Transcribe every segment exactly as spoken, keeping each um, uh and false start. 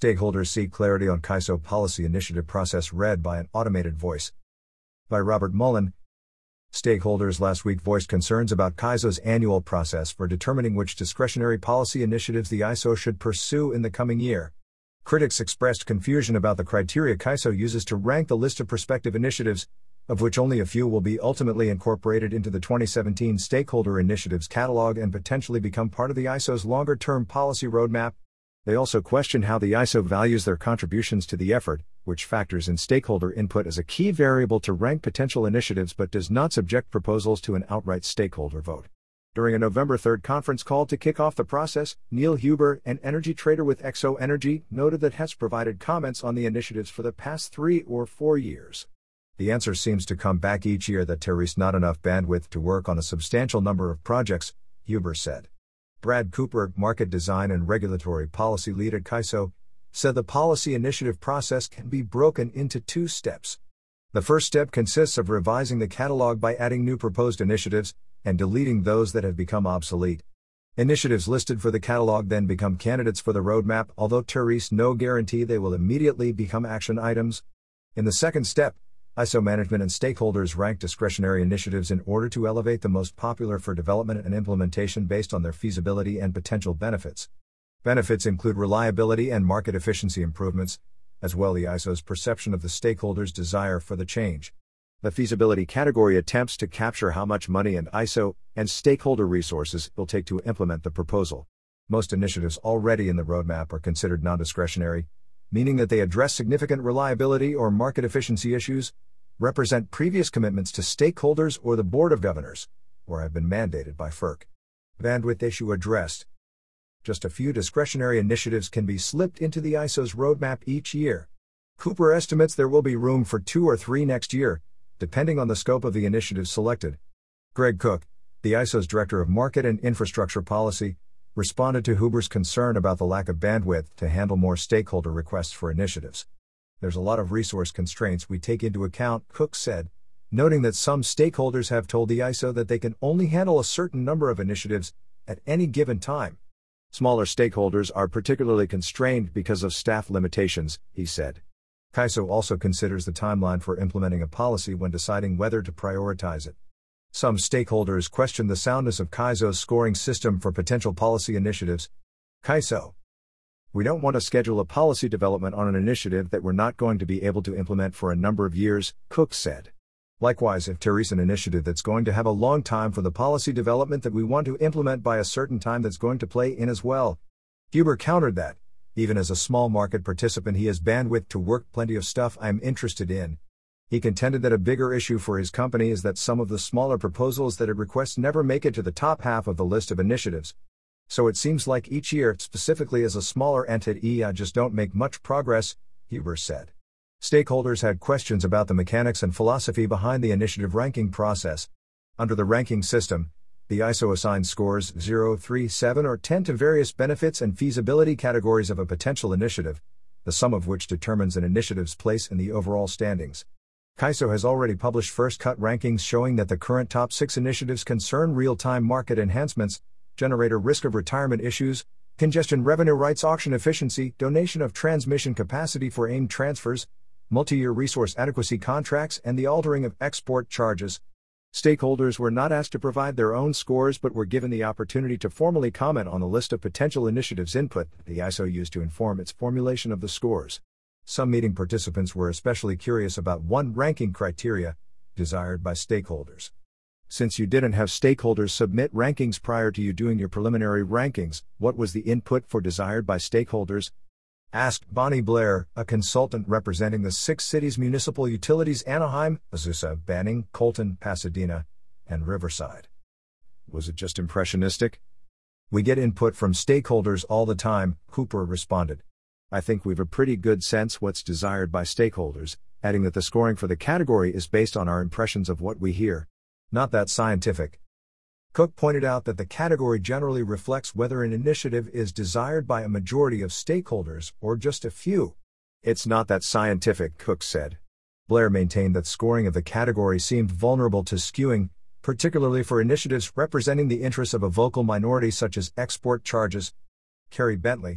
Stakeholders seek clarity on C I S O policy initiative process, read by an automated voice. By Robert Mullen. Stakeholders last week voiced concerns about C I S O's annual process for determining which discretionary policy initiatives the I S O should pursue in the coming year. Critics expressed confusion about the criteria C I S O uses to rank the list of prospective initiatives, of which only a few will be ultimately incorporated into the twenty seventeen Stakeholder Initiatives Catalog and potentially become part of the I S O's longer-term policy roadmap. They also questioned how the I S O values their contributions to the effort, which factors in stakeholder input as a key variable to rank potential initiatives but does not subject proposals to an outright stakeholder vote. During a November third conference call to kick off the process, Neil Huber, an energy trader with Exo Energy, noted that Hess provided comments on the initiatives for the past three or four years. The answer seems to come back each year that there is not enough bandwidth to work on a substantial number of projects, Huber said. Brad Cooper, market design and regulatory policy lead at C I S O, said the policy initiative process can be broken into two steps. The first step consists of revising the catalog by adding new proposed initiatives and deleting those that have become obsolete. Initiatives listed for the catalog then become candidates for the roadmap, although there is no guarantee they will immediately become action items. In the second step, I S O management and stakeholders rank discretionary initiatives in order to elevate the most popular for development and implementation based on their feasibility and potential benefits. Benefits include reliability and market efficiency improvements, as well as the I S O's perception of the stakeholders' desire for the change. The feasibility category attempts to capture how much money and I S O and stakeholder resources will take to implement the proposal. Most initiatives already in the roadmap are considered non-discretionary, meaning that they address significant reliability or market efficiency issues, represent previous commitments to stakeholders or the Board of Governors, or have been mandated by F E R C. Bandwidth issue addressed. Just a few discretionary initiatives can be slipped into the I S O's roadmap each year. Cooper estimates there will be room for two or three next year, depending on the scope of the initiatives selected. Greg Cook, the I S O's Director of Market and Infrastructure Policy, responded to Huber's concern about the lack of bandwidth to handle more stakeholder requests for initiatives. There's a lot of resource constraints we take into account, Cook said, noting that some stakeholders have told the I S O that they can only handle a certain number of initiatives at any given time. Smaller stakeholders are particularly constrained because of staff limitations, he said. C I S O also considers the timeline for implementing a policy when deciding whether to prioritize it. Some stakeholders question the soundness of C I S O's scoring system for potential policy initiatives. C I S O. We don't want to schedule a policy development on an initiative that we're not going to be able to implement for a number of years, Cook said. Likewise, if there is an initiative that's going to have a long time for the policy development that we want to implement by a certain time, that's going to play in as well. Huber countered that, even as a small market participant, he has bandwidth to work plenty of stuff I'm interested in. He contended that a bigger issue for his company is that some of the smaller proposals that it requests never make it to the top half of the list of initiatives. So it seems like each year, specifically as a smaller entity, I just don't make much progress, Huber said. Stakeholders had questions about the mechanics and philosophy behind the initiative ranking process. Under the ranking system, the I S O assigns scores zero, three, seven, or ten to various benefits and feasibility categories of a potential initiative, the sum of which determines an initiative's place in the overall standings. C I S O has already published first-cut rankings showing that the current top six initiatives concern real-time market enhancements, generator risk of retirement issues, congestion revenue rights auction efficiency, donation of transmission capacity for aimed transfers, multi-year resource adequacy contracts, and the altering of export charges. Stakeholders were not asked to provide their own scores but were given the opportunity to formally comment on the list of potential initiatives input the I S O used to inform its formulation of the scores. Some meeting participants were especially curious about one ranking criteria, desired by stakeholders. Since you didn't have stakeholders submit rankings prior to you doing your preliminary rankings, what was the input for desired by stakeholders? Asked Bonnie Blair, a consultant representing the six cities' municipal utilities: Anaheim, Azusa, Banning, Colton, Pasadena, and Riverside. Was it just impressionistic? We get input from stakeholders all the time, Cooper responded. I think we've a pretty good sense what's desired by stakeholders, adding that the scoring for the category is based on our impressions of what we hear. Not that scientific. Cook pointed out that the category generally reflects whether an initiative is desired by a majority of stakeholders or just a few. It's not that scientific, Cook said. Blair maintained that scoring of the category seemed vulnerable to skewing, particularly for initiatives representing the interests of a vocal minority such as export charges. Kerry Bentley,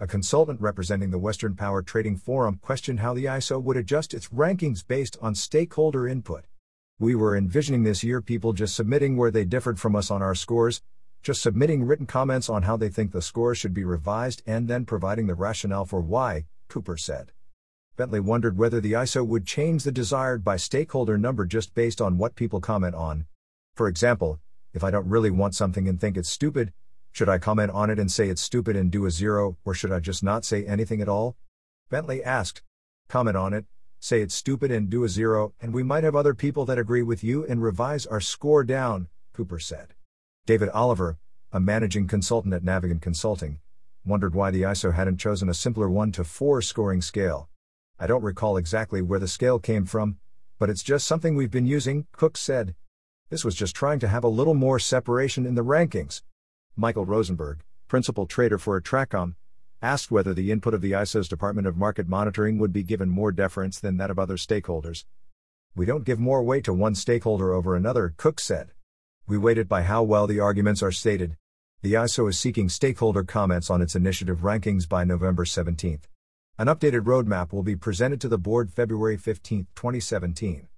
A consultant representing the Western Power Trading Forum questioned how the I S O would adjust its rankings based on stakeholder input. We were envisioning this year people just submitting where they differed from us on our scores, just submitting written comments on how they think the scores should be revised and then providing the rationale for why, Cooper said. Bentley wondered whether the I S O would change the desired by stakeholder number just based on what people comment on. For example, if I don't really want something and think it's stupid, should I comment on it and say it's stupid and do a zero, or should I just not say anything at all? Bentley asked. Comment on it, say it's stupid and do a zero, and we might have other people that agree with you and revise our score down, Cooper said. David Oliver, a managing consultant at Navigant Consulting, wondered why the I S O hadn't chosen a simpler one to four scoring scale. I don't recall exactly where the scale came from, but it's just something we've been using, Cook said. This was just trying to have a little more separation in the rankings. Michael Rosenberg, principal trader for Atracom, asked whether the input of the I S O's Department of Market Monitoring would be given more deference than that of other stakeholders. We don't give more weight to one stakeholder over another, Cook said. We weight it by how well the arguments are stated. The I S O is seeking stakeholder comments on its initiative rankings by November seventeenth. An updated roadmap will be presented to the board February fifteenth, twenty seventeen.